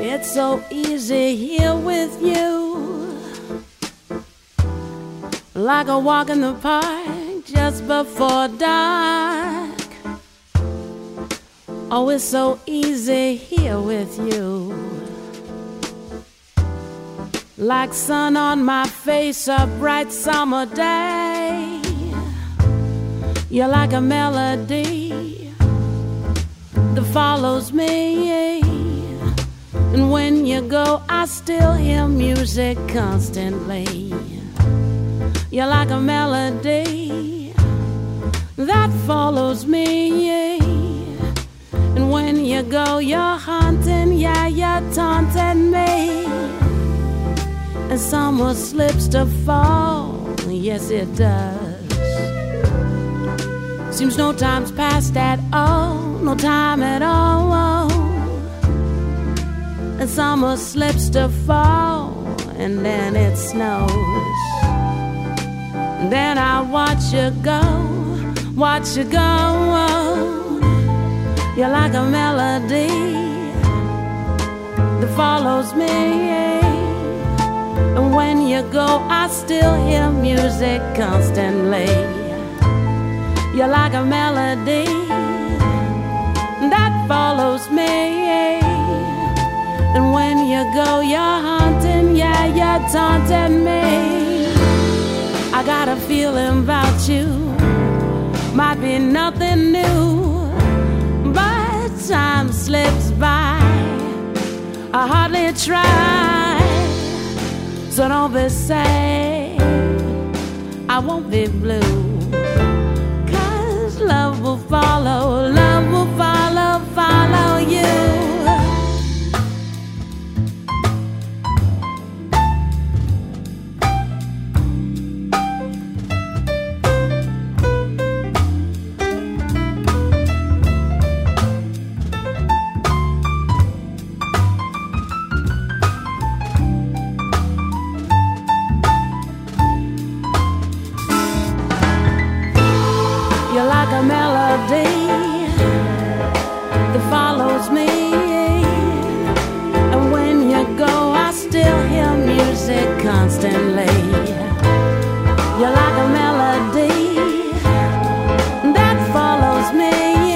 It's so easy here with you, like a walk in the park just before dark. Oh, it's so easy here with you, like sun on my face a bright summer day. You're like a melody that follows me, and when you go I still hear music constantly. You're like a melody that follows me, and when you go you're haunting, yeah, you're taunting me. And summer slips to fall, yes it does. Seems no time's passed at all, no time at all. And summer slips to fall, and then it snows. And then I watch you go, watch you go. You're like a melody that follows me, and when you go I still hear music constantly. You're like a melody that follows me, and when you go you're haunting, yeah, you're taunting me. I got a feeling about you, might be nothing new, but time slips by, I hardly try. So don't be sad, I won't be blue, 'cause love will follow, love will follow, follow you. A melody that follows me, and when you go I still hear music constantly. You're like a melody that follows me,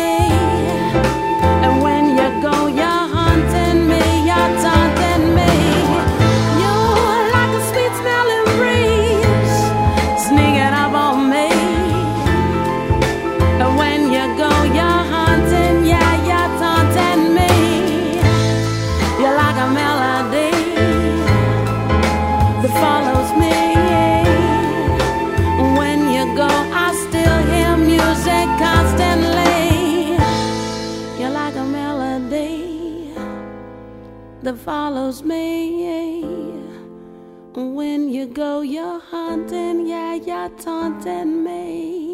and when you go you're haunting me, you're taunting me. You're like a sweet smelling breeze sneaking up on me. When you go, you're haunting, yeah, you're taunting me. You're like a melody that follows me. When you go, I still hear music constantly. You're like a melody that follows me. When you go, you're haunting, yeah, you're taunting me.